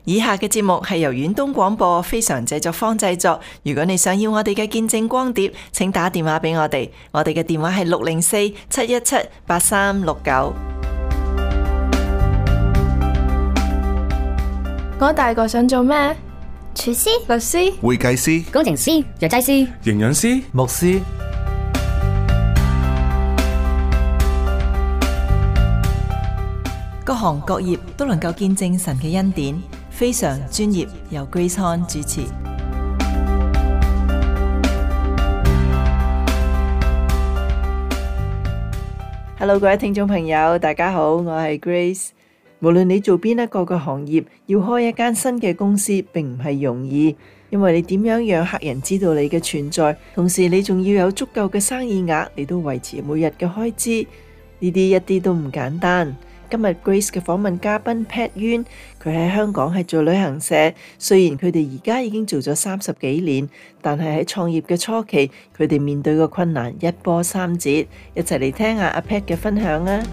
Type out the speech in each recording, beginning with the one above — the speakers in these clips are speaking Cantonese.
以下嘅節目係由遠東廣播非常製作坊製作。如果你想要我哋嘅見證光碟，請打電話俾我哋。我哋嘅電話係604-717-8369。 我大個想做咩？ 廚師、 律師、 會計師、 工程師、藥劑師、 營養師、 牧師。 各行各業都能夠見證神嘅恩典，非常專業，由 Grace Han 主持。Hello， 各位聽眾朋友，大家好，我係 Grace。無論你做邊一個嘅行業，要開一間新嘅公司並唔係容易，因為你點樣讓客人知道你嘅存在，同時你仲要有足夠嘅生意額嚟到維持每日嘅開支，呢啲一啲都唔簡單。今日 Grace 嘅訪問嘉賓 Pat Yuen， 佢喺香港係做旅行社，雖然佢哋而家已經做咗30幾年，但係喺創業嘅初期，佢哋面對嘅困難一波三折。一齊嚟聽下阿 Pat 嘅分享啊！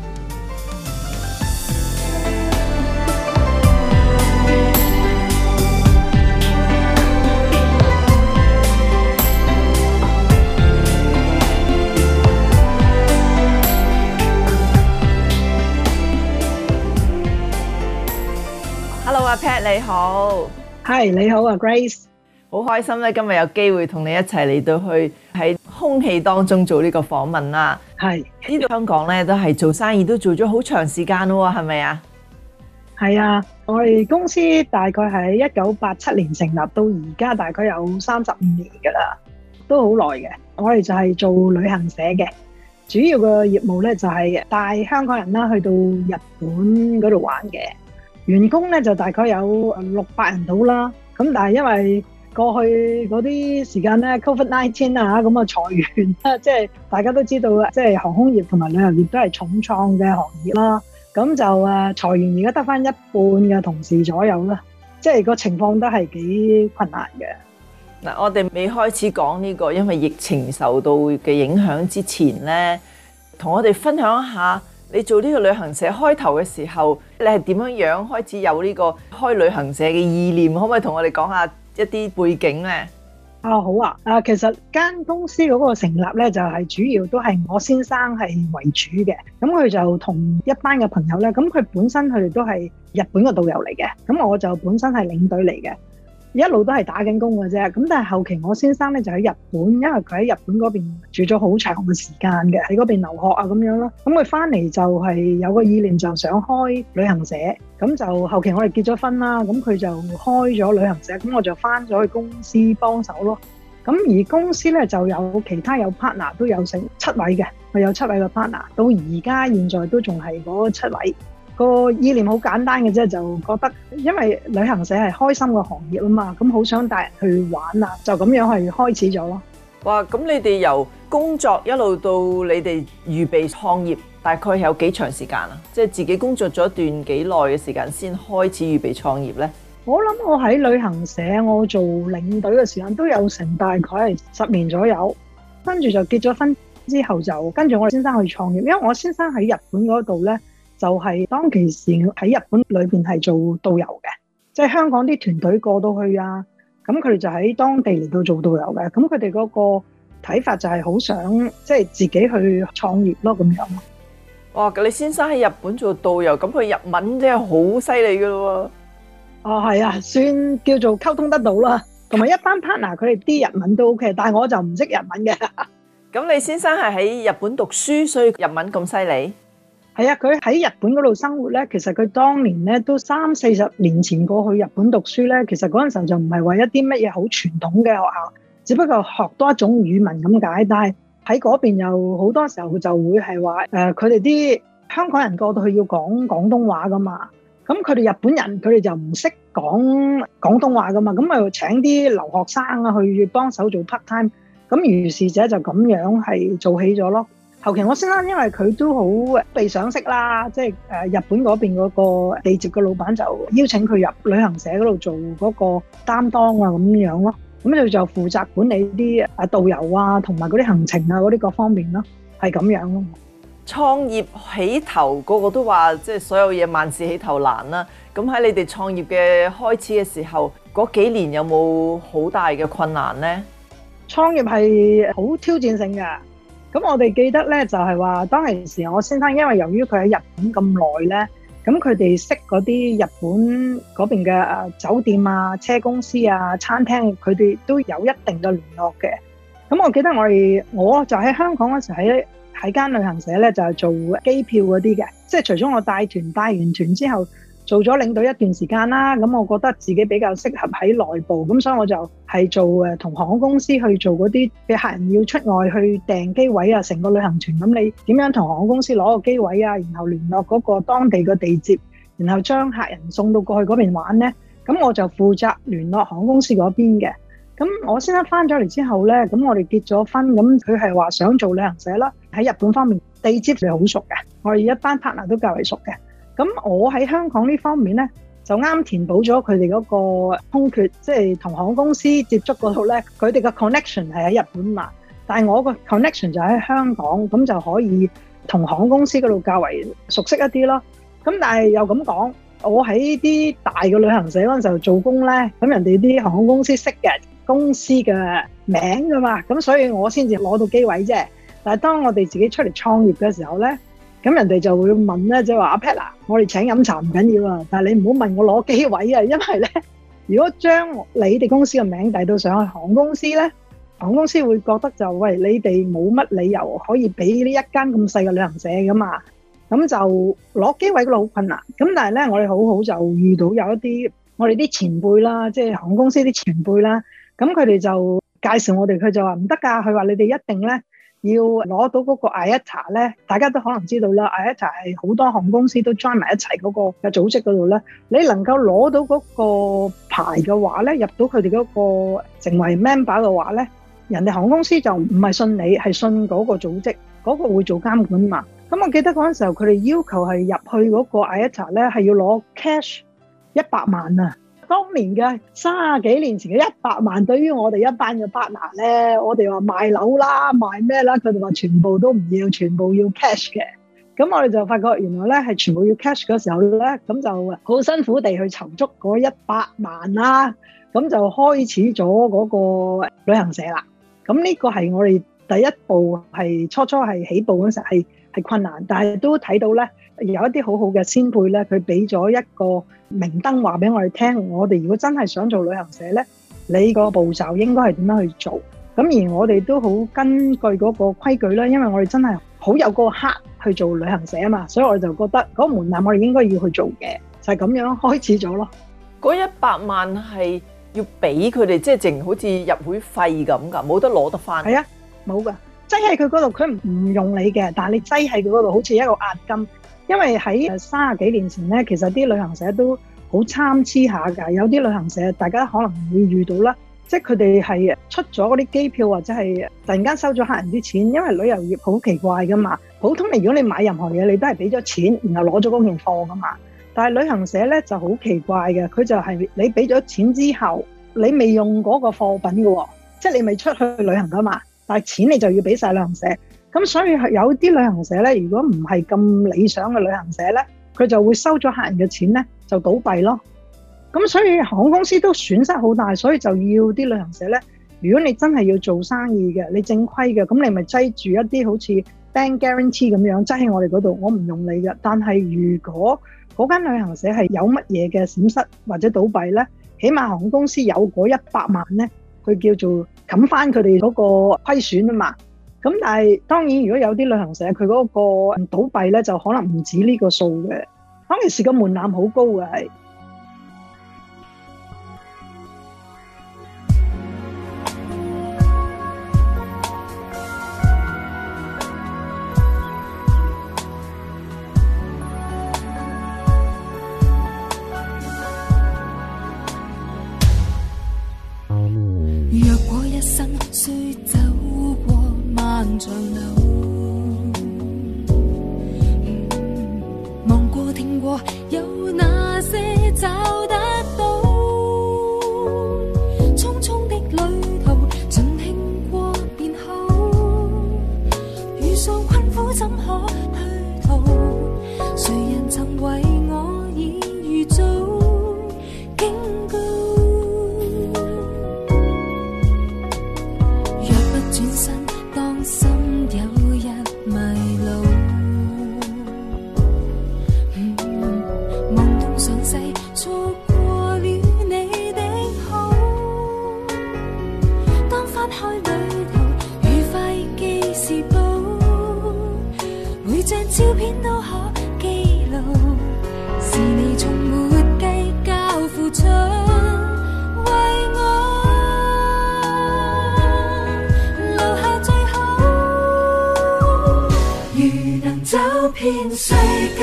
阿 Pat 你好， 係你好啊 Grace， 好開心咧，今日有機會同你一齊嚟到去喺空氣當中做呢個訪問啦。 係呢度香港咧都係做生意都做咗好長時間咯，係咪啊？ 係啊，我哋公司大概喺1987年成立，到而家大概有35年噶啦，都好耐嘅。我哋就係做旅行社嘅，主要嘅業務咧就係帶香港人啦去到日本嗰度玩嘅。員工咧就大概有600人到啦，咁但係因為過去嗰啲時間咧 COVID-19 啊，咁啊裁員啦，即係大家都知道啦，即係航空業同埋旅遊業都係重創嘅行業啦，咁就裁員而家得返一半嘅同事左右啦，即係個情況都係幾困難嘅。 嗱，我哋未開始講呢個因為疫情受到嘅影響之前咧，同我哋分享一下。你做呢個旅行社開頭嘅時候，你係點樣開始有呢個開旅行社嘅意念？可唔可以同我哋講下一啲背景呢？ 好啊，其實間公司嗰個成立呢，就係主要都係我先生係為主嘅，咁佢就同一班嘅朋友呢，咁佢本身佢哋都係日本嘅導遊嚟嘅，咁我就本身係領隊嚟嘅。一路都係打緊工嘅啫，咁但係後期我先生咧就喺日本，因為佢喺日本嗰邊住咗好長嘅時間嘅，喺嗰邊留學啊咁樣咯。咁佢翻嚟就係有個意念，就想開旅行社。咁就後期我哋結咗婚啦，咁佢就開咗旅行社，咁我就翻咗去公司幫手咯。咁而公司咧就有其他有 partner 都有成7位嘅，佢有7位嘅 partner， 到而家現在都仲係嗰7位。個意念好簡單嘅啫，就覺得因為旅行社係開心嘅行業啊嘛，咁好想帶人去玩啊，就咁樣係開始咗咯。 哇！咁你哋由工作一路到你哋預備創業，大概有幾長時間啊？即係自己工作咗一段幾耐嘅時間先開始預備創業呢？ 我諗我喺旅行社我做領隊嘅時間都有成大概係10年左右，跟住就結咗婚之後就跟住我先生去創業，因為我先生喺日本嗰度呢。就係當其時喺日本裏邊係做導遊嘅，即係香港啲團隊過到去啊，咁佢哋就喺當地嚟到做導遊嘅，咁佢哋嗰個睇法就係好想即係自己去創業咯咁樣。 哇！你先生喺日本做導遊，咁佢日文真係好犀利噶咯喎。 係啊，算叫做溝通得到啦，同埋一班 partner 佢哋啲日文都 OK， 但係我就唔識日文嘅。 咁你先生係喺日本讀書，所以日文咁犀利？ 係啊，佢喺日本嗰度生活咧，其實佢當年咧都30-40年前過去日本讀書咧，其實嗰陣時候就唔係話一啲乜嘢好傳統嘅學校，只不過學多一種語文咁解。但係喺嗰邊又好多時候就會係話佢哋啲香港人過到去要講廣東話噶嘛，咁佢哋日本人佢哋就唔識講廣東話噶嘛，咁咪請啲留學生啊去幫手做 part time， 咁於是者就咁樣係做起咗咯。後期我先生因為佢都好被賞識啦，即係日本嗰邊嗰個地接嘅老闆就邀請佢入旅行社嗰度做嗰個擔當啊咁樣咯，咁佢就負責管理啲導遊啊同埋嗰啲行程啊嗰啲各方面咯，係咁樣咯。 創業起頭個個都話，即係所有嘢萬事起頭難啦。咁咁喺你哋創業嘅開始嘅時候，嗰幾年有冇好大嘅困難呢？ 創業係好挑戰性嘅。咁我哋記得咧，就係話當其時我先生，因為由於佢喺日本咁耐咧，咁佢哋識嗰啲日本嗰邊嘅酒店啊、車公司啊、餐廳，佢哋都有一定嘅聯絡嘅。咁我記得我就喺香港嗰時喺間旅行社咧，就係做機票嗰啲嘅，即係除咗我帶完團之後，做咗領隊一段時間啦，咁我覺得自己比較適合喺內部，咁所以我就係做同航空公司去做嗰啲嘅客人要出外去訂機位啊，成個旅行團，咁你點樣同航空公司攞個機位啊，然後聯絡嗰個當地嘅地接，然後將客人送到過去嗰邊玩呢？咁我就負責聯絡航空公司嗰邊嘅。咁我先生翻咗嚟之後呢，咁我哋結咗婚，咁佢係話想做旅行社啦，喺日本方面地接係好熟嘅，我哋一班 partner 都較為熟嘅。咁我喺香港呢方面呢，就啱填補咗佢哋嗰個空缺，即係同航空公司接觸嗰度呢，佢哋嘅 connection 係喺日本嘛，但係我個 connection 就喺香港，咁就可以同航空公司嗰度較為熟悉一啲咯。咁但係又咁講，我喺啲大嘅旅行社嗰陣時候做工呢，咁人哋啲航空公司識嘅公司嘅名噶嘛，咁所以我先至攞到機位啫。但係當我哋自己出嚟創業嘅時候呢，咁人哋就會問咧，即係話阿 Pat 啊，我哋請飲茶唔緊要啊，但係你唔好問我攞機位啊，因為咧，如果將你哋公司嘅名遞到上去航空公司咧，航空公司會覺得就喂，你哋冇乜理由可以俾呢一間咁細嘅旅行社噶嘛，咁就攞機位嗰度好困難。咁但係咧，我哋好好就遇到有一啲我哋啲前輩啦，即係航空公司啲前輩啦，咁佢哋就介紹我哋，佢就話唔得㗎，佢話你哋一定咧，要攞到嗰個 IATA 咧，大家都可能知道啦。IATA 係好多航空公司都 join 埋一齊嗰個嘅組織嗰度咧。你能夠攞到嗰個牌嘅話咧，入到佢哋嗰個成為 member 嘅話咧，人哋航空公司就唔係信你，係信嗰個組織，嗰個會做監管嘛。咁我記得嗰陣時候，佢哋要求係入去嗰個 IATA 咧，係要攞 cash 100萬啊！當年嘅30幾年前嘅100萬，對於我哋一班嘅 partner 咧，我哋話賣樓啦、賣咩啦，佢哋話全部都唔要，全部要 cash 嘅。咁我哋就發覺原來咧係全部要 cash 嘅時候咧，咁就好辛苦地去籌足嗰100萬啦，咁就開始咗嗰個旅行社啦。咁呢個係我哋第一步，係初係起步嗰時係困難，但係都睇到咧有一啲好好嘅先輩咧，佢俾咗一個明燈話俾我哋聽，我哋如果真係想做旅行社咧，你個步驟應該係點樣去做？咁而我哋都好根據嗰個規矩啦，因為我哋真係好有個 heart 去做旅行社啊嘛，所以我哋就覺得嗰個門檻我哋應該要去做嘅，就係咁樣開始咗咯。 嗰100萬係要俾佢哋，即係淨好似入會費咁㗎，冇得攞得翻。 係啊，冇㗎，擠喺佢嗰度，佢唔用你嘅，但係你擠喺佢嗰度，好似一個押金。因為喺30幾年前咧，其實啲旅行社都好參差下㗎。有啲旅行社大家可能會遇到啦，即係佢哋係出咗嗰啲機票，或者係突然間收咗客人啲錢。因為旅遊業好奇怪㗎嘛，普通如果你買任何嘢，你都係俾咗錢，然後攞咗嗰件貨㗎嘛。但係旅行社咧就好奇怪嘅，佢就係你俾咗錢之後，你未用嗰個貨品㗎喎，即係你未出去旅行㗎嘛，但係錢你就要俾晒旅行社。咁所以有啲旅行社咧，如果唔係咁理想嘅旅行社咧，佢就會收咗客人嘅錢咧，就倒閉咯。咁所以航空公司都損失好大，所以就要啲旅行社咧，如果你真係要做生意嘅，你正規嘅，咁你咪擠住一啲好似 bank guarantee 咁樣擠喺我哋嗰度，我唔用你嘅。但係如果嗰間旅行社係有乜嘢嘅閃失或者倒閉咧，起碼航空公司有嗰100萬咧，佢叫做冚翻佢哋嗰個虧損啊嘛。咁但係當然，如果有啲旅行社佢嗰個倒閉咧，就可能唔止呢個數嘅。當其時個門檻好高嘅係。 若果一生需走過漫長路，望過聽過有哪些找得到？匆匆的旅途盡興過便好，遇上困苦怎可退逃？誰人曾為我已預早？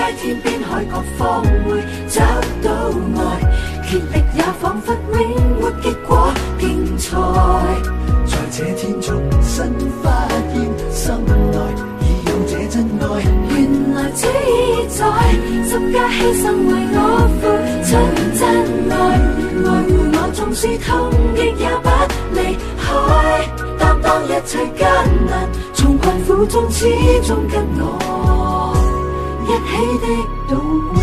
天邊海角方會找到愛，竭力也彷彿永沒結果競賽。 在這天重新發現心內已有這真愛， 原來主意在十架犧牲為我付出真愛，愛護我縱使痛亦也不離開，擔當一切艱難，從困苦中始終跟我一起的度過。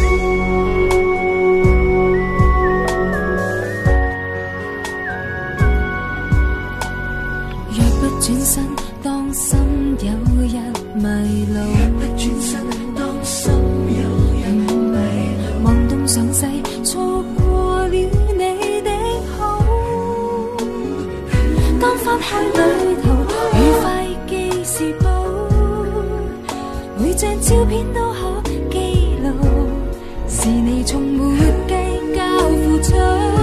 若不轉身，當心有日迷路； 若不轉身，當心有日迷路。 望東想西，錯過了你的好。當翻開旅途，愉快記事簿，每張照片都可記錄，是你從沒計較付出。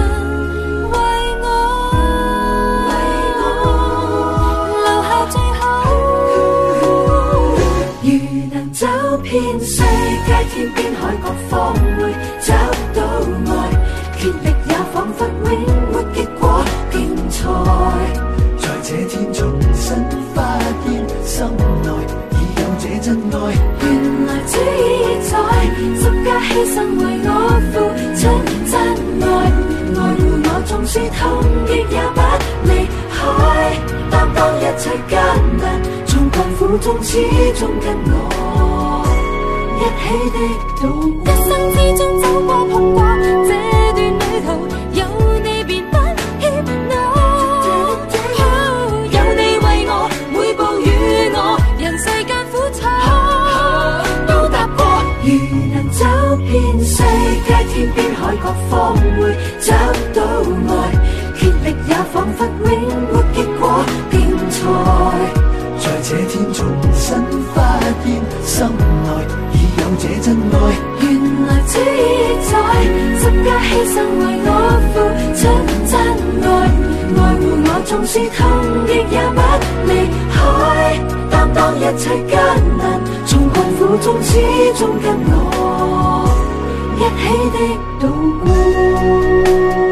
遍世界天邊海角方會找到愛，竭力也彷彿永沒結果競賽。 在這天重新發現心內已有這真愛， 原來主意在十架犧牲為我付出真愛，愛護我縱使痛亦也不離開，擔當一切艱難，從困苦中始終跟我一起的度過。一生之中走過碰過這段旅途，有你便不怯懦，有你為我每步與我人世間苦楚都踏過。如能走遍世界天邊海角方會找到愛，竭力也彷彿永沒結果競賽。 在這天重新發現心內已有這真愛， 原來主意在十架犧牲為我付出真愛，愛護我縱使痛亦也不離開，擔當一切艱難，從困苦中始終跟我一起的度過。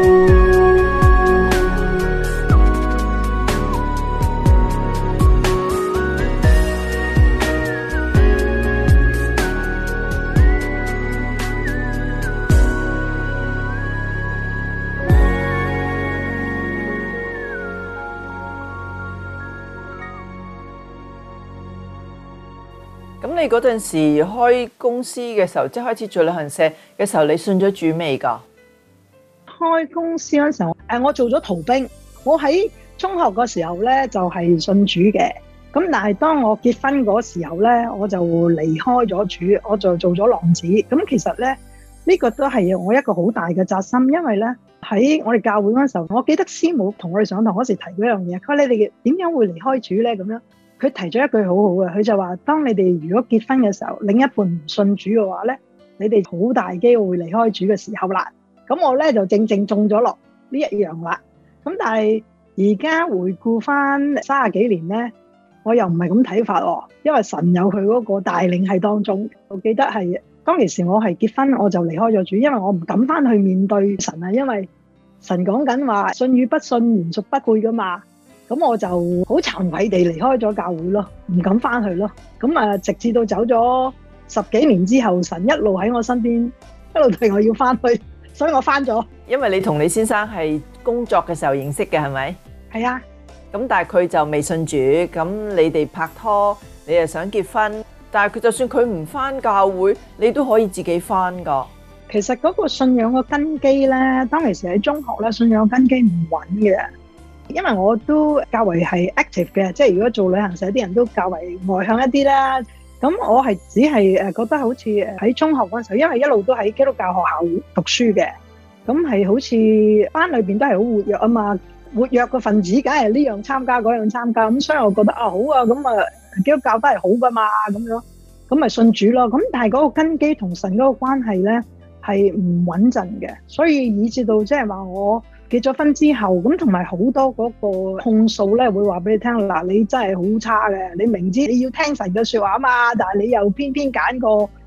咁你嗰陣時開公司嘅時候，即係開始做旅行社嘅時候，你信咗主未㗎？ 開公司嗰陣時候，我做咗逃兵。我喺中學嗰時候咧就係信主嘅，咁但係當我結婚嗰時候咧，我就離開咗主，我就做咗浪子。咁其實咧呢個都係我一個好大嘅責心，因為咧喺我哋教會嗰陣時候，我記得師母同我哋上堂嗰時提過一樣嘢，佢話你哋點樣會離開主咧咁樣。佢提咗一句好好嘅，佢就話：當你哋如果結婚嘅時候，另一半唔信主嘅話咧，你哋好大機會離開主嘅時候啦。咁我咧就正正中咗落呢一樣啦。咁但係而家回顧翻30幾年咧，我又唔係咁睇法喎，因為神有佢嗰個帶領喺當中。我記得係當其時我係結婚我就離開咗主，因為我唔敢翻去面對神啊，因為神講緊話信與不信原屬不配噶嘛。咁我就好慚愧地離開咗教會咯，唔敢翻去咯。咁啊，直至到走咗10幾年之後，神一路喺我身邊，一路提我要翻去，所以我翻咗。 因為你同你先生係工作嘅時候認識嘅，係咪？ 係啊。 咁但係佢就未信主，咁你哋拍拖，你又想結婚，但係佢就算佢唔翻教會，你都可以自己翻噶。 其實嗰個信仰嘅根基咧，當其時喺中學咧，信仰根基唔穩嘅。因為我都較為係 active 嘅，即係如果做旅行社啲人都較為外向一啲啦。咁我係只係覺得好似喺中學嗰陣時候，因為一路都喺基督教學校讀書嘅，咁係好似班裏邊都係好活躍啊嘛，活躍嘅分子梗係呢樣參加嗰樣參加，咁所以我覺得好啊，咁啊基督教都係好噶嘛，咁樣咁咪信主咯。咁但係嗰個根基同神嗰個關係咧係唔穩陣嘅，所以以至到即係話我結咗婚之後，咁同埋好多嗰個控訴咧，會話俾你聽，嗱，你真係好差嘅，你明知你要聽神嘅說話嘛，但係你又偏偏揀個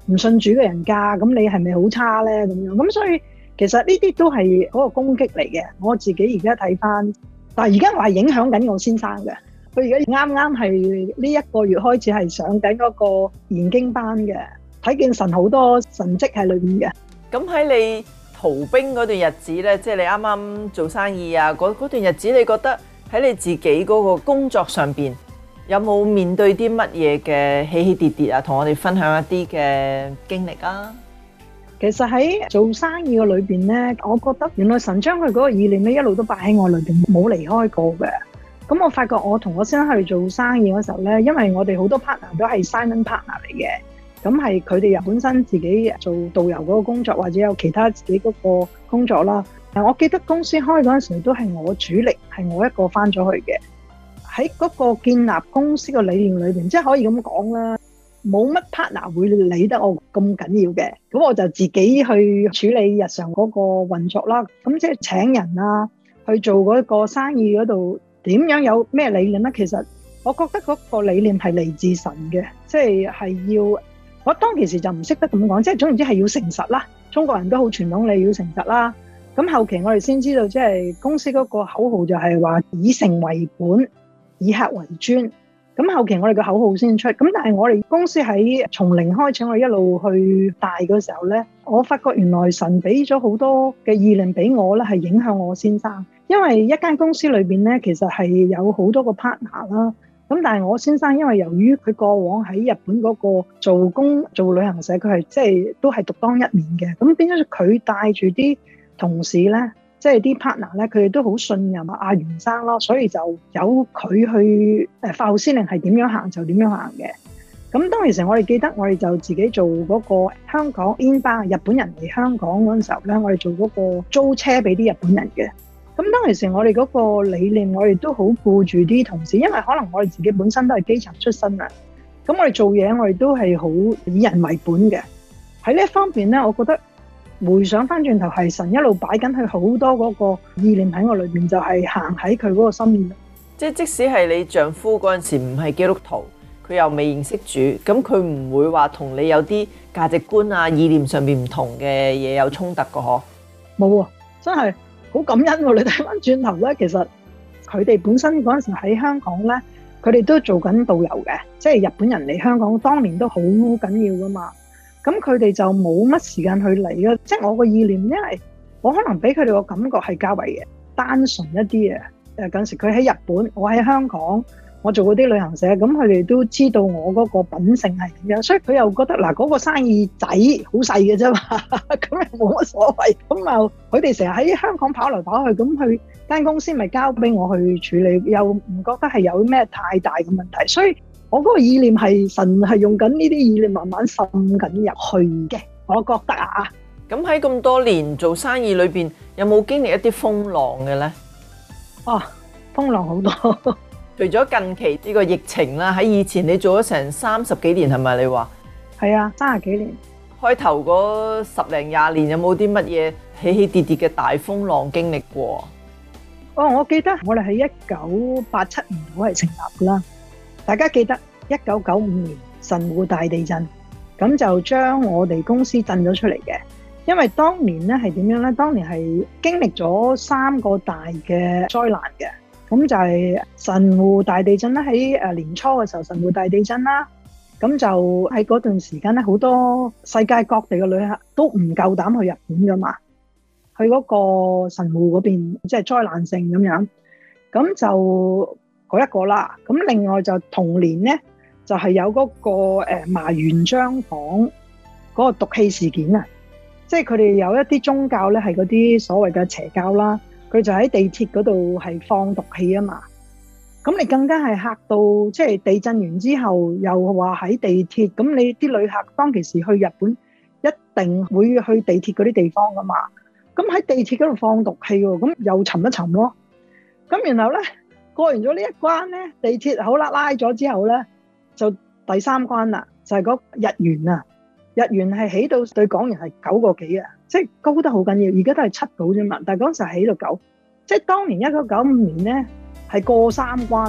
唔信主嘅人嫁，咁你係咪好差咧？咁樣咁所以其實呢啲都係嗰個攻擊嚟嘅。我自己而家睇翻，但係而家我係影響緊我先生嘅。佢而家啱啱係呢一個月開始係上緊嗰個研經班嘅，睇見神好多神蹟喺裏邊嘅。 咁喺你逃兵嗰段日子咧，即係你啱啱做生意啊，嗰段日子，你覺得喺你自己嗰個工作上邊有冇面對啲乜嘢嘅起起跌跌啊？同我哋分享一啲嘅經歷啊！ 其實喺做生意嘅裏邊咧，我覺得原來神將佢嗰個意念咧一路都擺喺我裏邊，冇離開過嘅。咁我發覺我同我先生去做生意嗰時候咧，因為我哋好多 partner 都係 silent partner 嚟嘅，咁係佢哋又本身自己做導遊嗰個工作，或者有其他自己嗰個工作啦。我記得公司開嗰陣時都係我主力，係我一個翻咗去嘅。喺嗰個建立公司嘅理念裏邊，即係可以咁講啦，冇乜 partner 會理得我咁緊要嘅，咁我就自己去處理日常嗰個運作啦。咁即係請人啊，去做嗰個生意嗰度點樣有咩理念咧？其實我覺得嗰個理念係嚟自神嘅，即係要我當其時就唔識得咁講，即係總言之係要誠實啦。中國人都好傳統，你要誠實啦。咁後期我哋先知道，即係公司嗰個口號就係話以誠為本，以客為尊。咁後期我哋個口號先出。咁但係我哋公司喺從零開始，我哋一路去大嘅時候咧，我發覺原來神俾咗好多嘅意念俾我咧，係影響我先生。因為一間公司裏邊咧，其實係有好多個 partner 啦。咁但係我先生因為由於佢過往喺日本嗰個做旅行社，佢係即係都係獨當一面嘅。咁變咗佢帶住啲同事咧，即係啲 partner 咧，佢哋都好信任阿袁生咯，所以就有佢去發號施令係點樣行就點樣行嘅。咁當其時我哋記得我哋就自己做嗰個香港 inbound 日本人嚟香港嗰陣時候咧，我哋做嗰個租車俾啲日本人嘅。咁當其時我哋嗰個理念，我哋都好顧住啲同事，因為可能我哋自己本身都係基層出身啊。咁我哋做嘢我哋都係好以人為本嘅。喺呢一方面咧，我覺得回想翻轉頭係神一路擺緊佢好多嗰個意念喺我裏邊，就係行喺佢嗰個心意。 即使係你丈夫嗰陣時唔係基督徒，佢又未認識主，咁佢唔會話同你有啲價值觀啊、意念上面唔同嘅嘢有衝突㗎嗬？ 冇啊，真係好感恩喎！你睇翻轉頭咧，其實佢哋本身嗰陣時喺香港咧，佢哋都做緊導遊嘅，即係日本人嚟香港當年都好緊要噶嘛。咁佢哋就冇乜時間去嚟嘅，即係我個意念，因為我可能俾佢哋個感覺係較為單純一啲嘅。嗰時佢喺日本，我喺香港，我做嗰啲旅行社，咁佢哋都知道我嗰個品性係點樣，所以佢又覺得嗱，嗰個生意仔好細嘅啫嘛，咁又冇乜所謂。咁啊，佢哋成日喺香港跑嚟跑去，咁佢間公司咪交俾我去處理，又唔覺得係有咩太大嘅問題。所以我嗰個意念係神係用緊呢啲意念慢慢滲緊入去嘅，我覺得啊。 咁喺咁多年做生意裏邊，有冇經歷一啲風浪嘅咧？ 風浪好多。 除咗近期呢個疫情啦，喺以前你做咗成30幾年係咪？你話係啊，30幾年。開頭嗰10零20年有冇啲乜嘢起起跌跌嘅大風浪經歷過？ 我記得我哋喺1987年我係成立噶啦。大家記得1995年神戶大地震，咁就將我哋公司震咗出嚟嘅。因為當年咧係點樣咧？當年係經歷咗3個大嘅災難嘅。咁就係神戶大地震啦，喺年初嘅時候神戶大地震啦，咁就喺嗰段時間咧，好多世界各地嘅旅客都唔夠膽去日本噶嘛，去嗰個神戶嗰邊即係災難性咁樣，咁就嗰一個啦。咁另外就同年咧，就係有嗰個麻原彰晃嗰個毒氣事件啊，即係佢哋有一啲宗教咧係嗰啲所謂嘅邪教啦。佢就喺地鐵嗰度係放毒氣啊嘛，咁你更加係嚇到，即係地震完之後又話喺地鐵，咁你啲旅客當其時去日本一定會去地鐵嗰啲地方噶嘛，咁喺地鐵嗰度放毒氣喎，咁又沉一沉咯。咁然後咧過完咗呢一關咧，地鐵好啦拉咗之後咧，就第3關啦，就係嗰日元啊，日元係起到對港元係9個幾啊。即係高得好緊要，而家都係7到啫嘛，但係嗰陣時係起到9，即係當年1995年咧係過3關。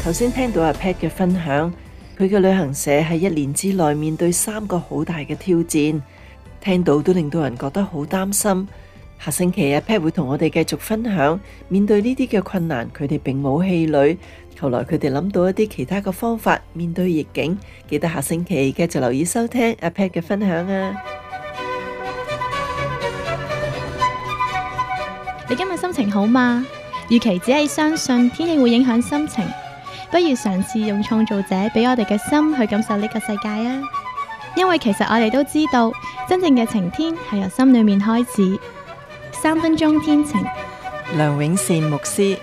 頭先聽到阿 Pat 嘅分享，佢嘅旅行社喺1年之內面對3個好大嘅挑戰，聽到都令到人覺得好擔心。下星期阿 Pat 會同我哋繼續分享，面對呢啲嘅困難，佢哋並冇氣餒。後來佢哋諗到一啲其他嘅方法面對逆境。記得下星期繼續留意收聽阿 Pat 嘅分享啊！ 你今日心情好嗎？與其只係相信天氣會影響心情，不如嘗試用創造者俾我哋嘅心去感受呢個世界啊！因為其實我哋都知道，真正嘅晴天係由心裏面開始。3分鐘天晴， 梁永善牧師。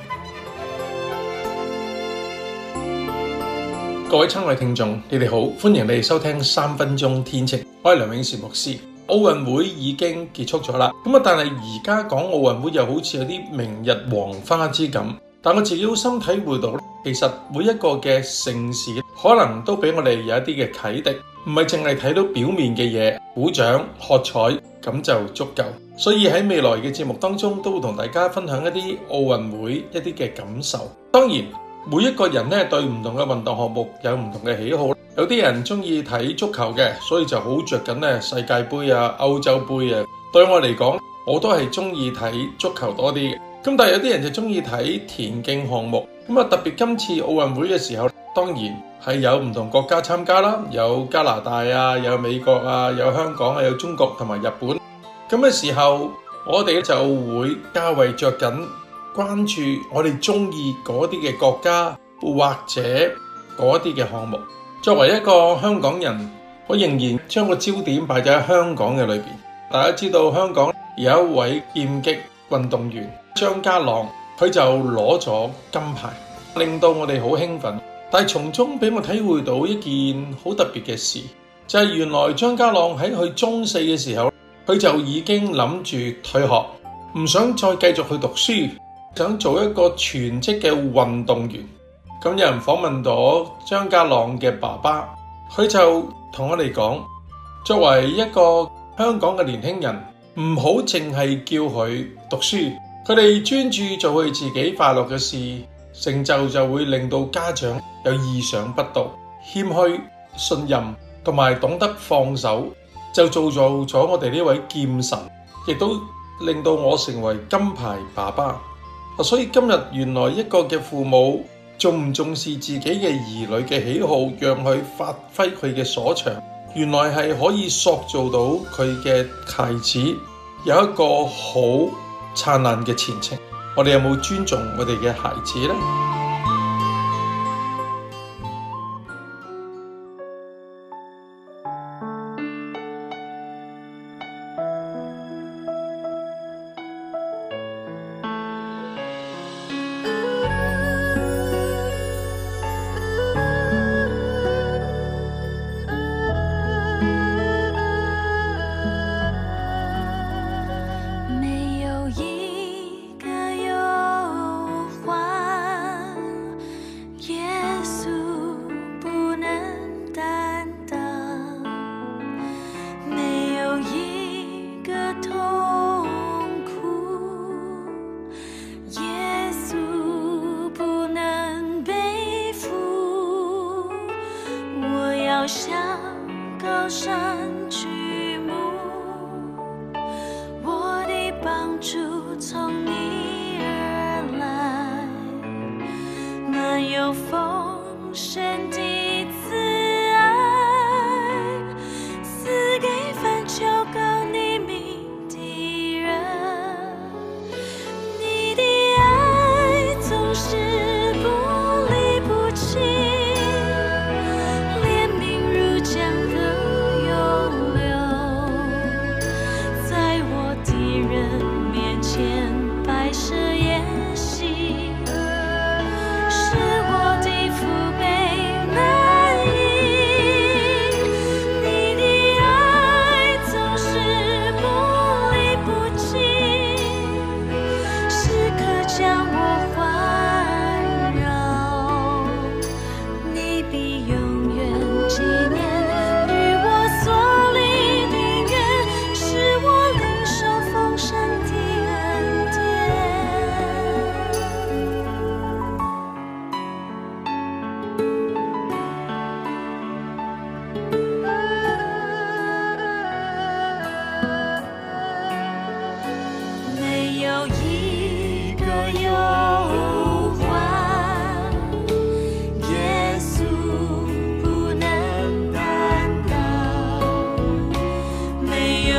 各位親愛聽眾，你哋好，歡迎你哋收聽3分鐘天晴。我係梁永善牧師。奧運會已經結束咗啦，但係而家講奧運會又好似有啲明日黃花之感。但我自己好深體會到，其實每一個嘅盛事可能都俾我哋有一啲嘅啟迪，唔係淨係睇到表面嘅嘢，鼓掌喝彩咁就足夠。所以喺未來嘅節目當中，都會同大家分享一啲奧運會一啲嘅感受。當然，每一個人咧對唔同嘅運動項目有唔同嘅喜好。有啲人中意睇足球嘅，所以就好着緊咧世界盃啊、歐洲盃啊。對我嚟講，我都係中意睇足球多啲嘅。咁但係有啲人就中意睇田徑項目。特別今次奧運會嘅時候，當然係有唔同國家參加啦，有加拿大啊，有美國啊，有香港啊，有中國同埋日本。咁嘅時候，我哋就會較為着緊關注我哋中意嗰啲嘅國家或者嗰啲嘅項目。作為一個香港人，我仍然將個焦點擺咗喺香港嘅裏邊。大家知道香港有一位劍擊運動員張家朗，佢就攞咗金牌，令到我哋好興奮。但係從中俾我體會到一件好特別嘅事，就係原來張家朗喺佢中4嘅時候，佢就已經諗住退學，唔想再繼續去讀書，想做一個全職嘅運動員。咁有人訪問到張家朗嘅爸爸，佢就同我哋講，作為一個香港嘅年輕人，唔好淨係叫佢讀書，佢哋專注做佢自己快樂嘅事，成就會令到家長有意想不到。謙虛、信任同埋懂得放手，就造就咗我哋呢位劍神，亦都令到我成為金牌爸爸。所以今日原來一個嘅父母重唔重視自己嘅兒女嘅喜好，讓佢發揮佢嘅所長，原來係可以塑造到佢嘅孩子有一個好燦爛嘅前程。我哋有冇尊重我哋嘅孩子呢？ 向高山举目，我的帮助从你而来，满有丰盛的慈爱，赐给凡求告你名的人。你的爱总是不离不弃，前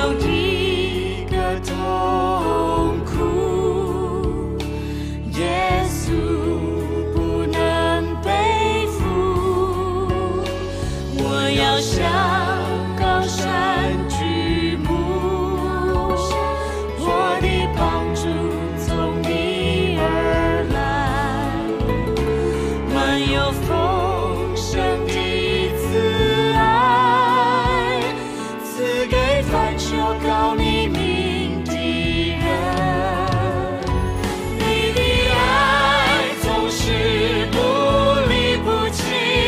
有一个痛苦，耶稣不能背负。我要向高山举目，我的帮助从你而来，满有丰盛的慈爱，赐给凡求告你名的人。你的爱总是不离不弃，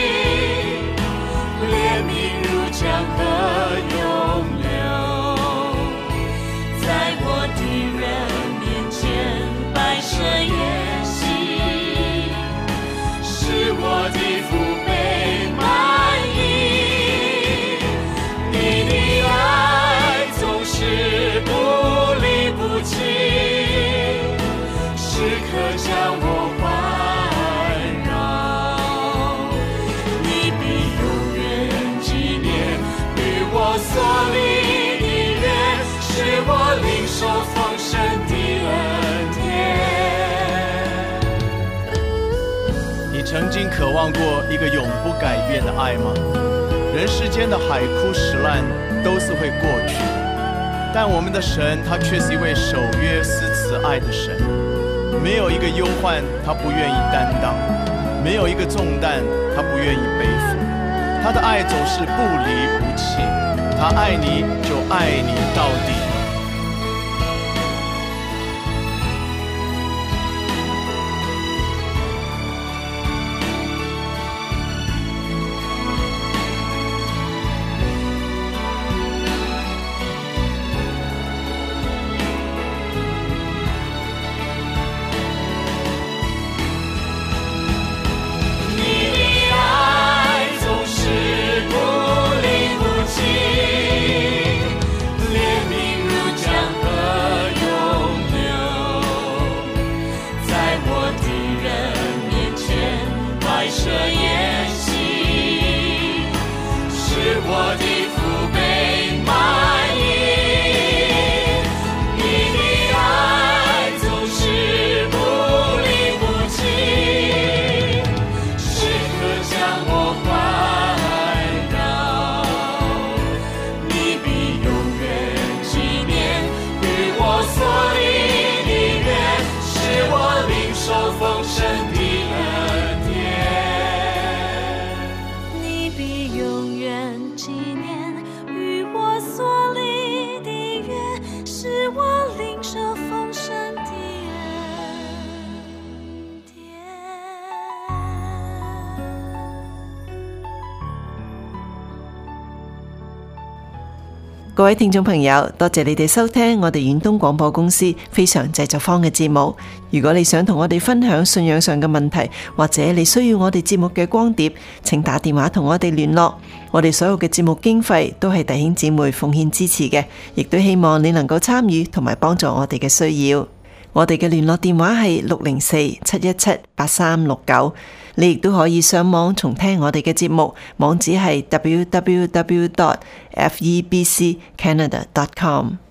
怜悯如江河涌流，在我的人面前摆设筵席，使我的腹背满溢。你的爱总是不离不弃，时刻将我环绕。你必永远纪念与我所立的约，使我领受丰盛的恩典。 你曾经渴望过一个永不改变的爱吗？人世间的海枯石烂都是会过去，但我们的神他却是一位守约施慈爱的神。没有一个忧患他不愿意担当，没有一个重担他不愿意背负。他的爱总是不离不弃，他爱你就爱你到底。 你的爱总是不离不弃，怜悯如江河涌流，在我的人面前摆设筵席，使我的腹背满溢。你的爱总是不离不弃，时刻将我环绕。你必永远纪念与我所立的约，使我领受丰盛的恩典。你必永远纪念与我所立的约，使我领受丰盛的恩典。 各位聽眾朋友，多謝你哋收聽我哋遠東廣播公司非常製作坊嘅節目。如果你想同我哋分享信仰上嘅問題，或者你需要我哋節目嘅光碟，請打電話同我哋聯絡。我哋所有嘅節目經費都係弟兄姊妹奉獻支持嘅，亦都希望你能夠參與同埋幫助我哋嘅需要。我哋嘅聯絡電話係604-717-8369。你亦都可以上網重聽我哋嘅節目，網址係www.febccanada.com。